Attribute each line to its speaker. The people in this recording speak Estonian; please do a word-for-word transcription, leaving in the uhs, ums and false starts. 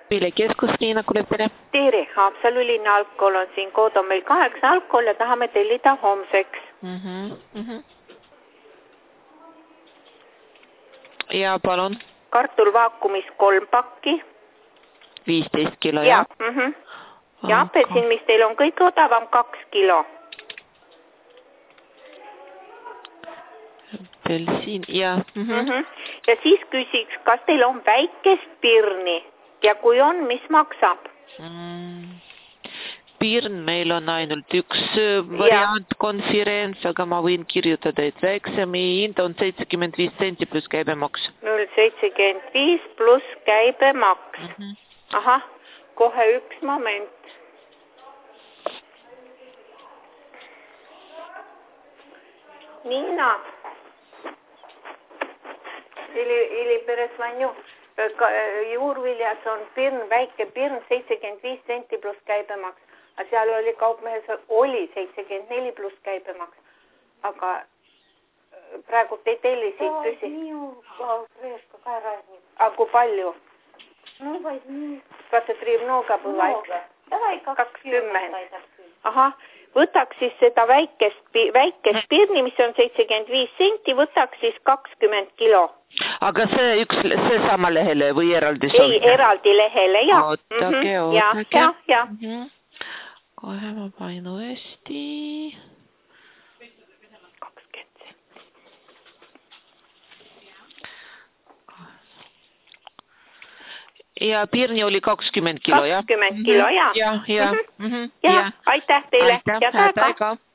Speaker 1: Keskus Liina Kulepere.
Speaker 2: Tere, Haapsalu linna algkool on siin, kood on meil kaheksa algkool ja tahame tellida homseks.
Speaker 1: Mm-hmm, mm-hmm. Ja palun.
Speaker 2: Kartulvaakumis kolm pakki.
Speaker 1: viisteist kilo,
Speaker 2: ja? Ja, mm-hmm. ja apelsin, mis teil on kõige odavam, kaks kilo.
Speaker 1: Apelsin, ja. Mm-hmm.
Speaker 2: Mm-hmm. Ja siis küsiks, kas teil on väikest pirni ja kui on, mis maksab?
Speaker 1: Mm. Pirn meil on ainult üks variant, konferents, aga ma võin kirjutada, et väiksemi hind on seitsekümmend viis senti pluss käibemaks.
Speaker 2: null seitsekümmend viis pluss käibemaks. Mm-hmm. Ahah, kohe üks moment. Niina. Ili, ili peres vanju. Juurviljas on pirn, väike pirn, seitsekümmend viis senti pluss käibemaks. Aga seal oli kaupmehes, oli seitsekümmend neli pluss käibemaks. Aga praegu te tellisid küsi. Aga kui palju? Kas see triib nooga põvaid? kakskümmend. Ahah, võtaks siis seda väikest, väikest pirni, mis on seitsekümmend viis senti, võtaks siis kakskümmend kilo.
Speaker 1: Aga see üks, see sama lehele või eraldi
Speaker 2: soovida? Ei, eraldi lehele, jah.
Speaker 1: Ootake,
Speaker 2: ootake. Ja, ja, ja.
Speaker 1: Mm-hmm. Kohe ma pain uuesti.
Speaker 2: kakskümmend senti.
Speaker 1: Ja pirni oli kakskümmend kilo, jah?
Speaker 2: kakskümmend kilo, jah.
Speaker 1: Ja, ja.
Speaker 2: Ja, aitäh teile.
Speaker 1: Aitäh, aitäh.